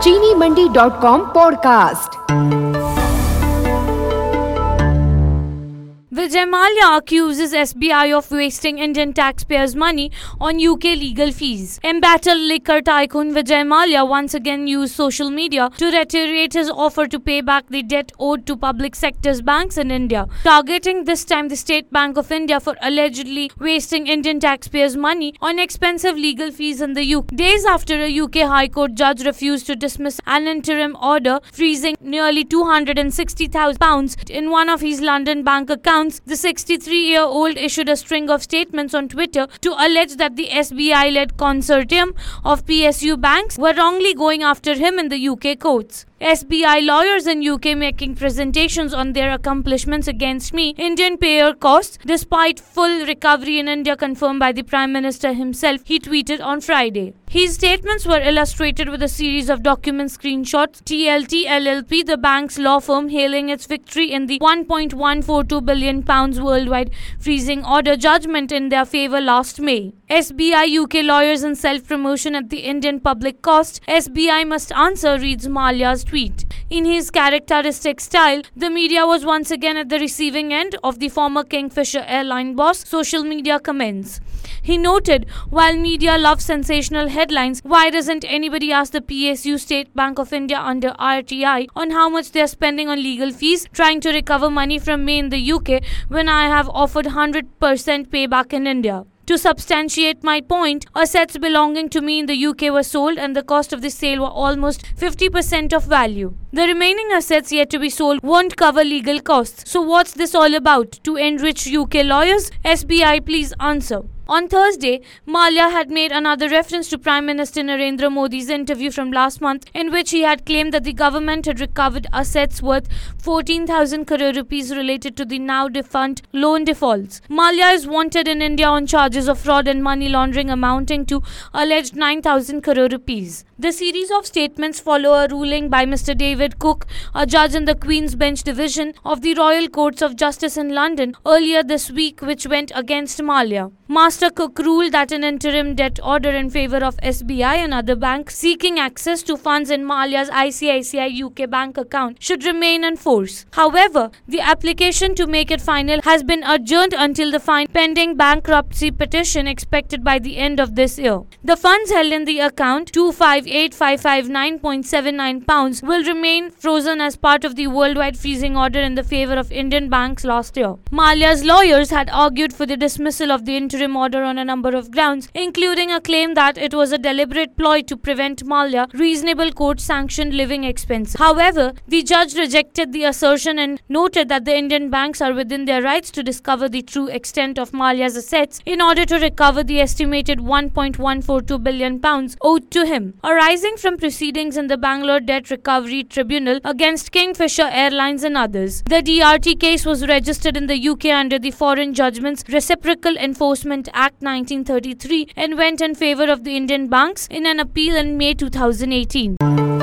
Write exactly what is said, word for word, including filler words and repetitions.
चीनी Mandi dot com podcast. Vijay Mallya accuses S B I of wasting Indian taxpayers' money on U K legal fees. Embattled liquor tycoon Vijay Mallya once again used social media to reiterate his offer to pay back the debt owed to public sector's banks in India, targeting this time the State Bank of India for allegedly wasting Indian taxpayers' money on expensive legal fees in the U K. Days after a U K High Court judge refused to dismiss an interim order freezing nearly two hundred sixty thousand pounds in one of his London bank accounts, the sixty-three-year-old issued a string of statements on Twitter to allege that the S B I-led consortium of P S U banks were wrongly going after him in the U K courts. S B I lawyers in U K making presentations on their accomplishments against me, Indian payer costs, despite full recovery in India confirmed by the Prime Minister himself, he tweeted on Friday. His statements were illustrated with a series of document screenshots. T L T L L P, the bank's law firm, hailing its victory in the one point one four two billion pounds worldwide freezing order judgment in their favour last May. S B I U K lawyers in self-promotion at the Indian public cost. S B I must answer, reads Mallya's tweet. In his characteristic style, the media was once again at the receiving end of the former Kingfisher airline boss' social media comments. He noted, while media loves sensational headlines, why doesn't anybody ask the P S U State Bank of India under R T I on how much they are spending on legal fees trying to recover money from me in the U K when I have offered one hundred percent payback in India? To substantiate my point, assets belonging to me in the U K were sold and the cost of the sale were almost fifty percent of value. The remaining assets yet to be sold won't cover legal costs. So what's this all about? To enrich U K lawyers? S B I, please answer. On Thursday, Mallya had made another reference to Prime Minister Narendra Modi's interview from last month, in which he had claimed that the government had recovered assets worth fourteen thousand crore rupees related to the now defunct loan defaults. Mallya is wanted in India on charges of fraud and money laundering amounting to alleged nine thousand crore rupees. The series of statements follow a ruling by Mister David Cook, a judge in the Queen's Bench Division of the Royal Courts of Justice in London, earlier this week, which went against Mallya. Master Cook ruled that an interim debt order in favour of S B I and other banks seeking access to funds in Mallya's I C I C I U K bank account should remain in force. However, the application to make it final has been adjourned until the fine pending bankruptcy petition expected by the end of this year. The funds held in the account, two five eight five five nine point seven nine pounds, will remain frozen as part of the worldwide freezing order in the favour of Indian banks last year. Mallya's lawyers had argued for the dismissal of the interim order on a number of grounds, including a claim that it was a deliberate ploy to prevent Mallya reasonable court-sanctioned living expenses. However, the judge rejected the assertion and noted that the Indian banks are within their rights to discover the true extent of Mallya's assets in order to recover the estimated one point one four two billion pounds owed to him, arising from proceedings in the Bangalore Debt Recovery Tribunal against Kingfisher Airlines and others. The D R T case was registered in the U K under the Foreign Judgments Reciprocal Enforcement Act nineteen thirty-three and went in favour of the Indian banks in an appeal in May two thousand eighteen.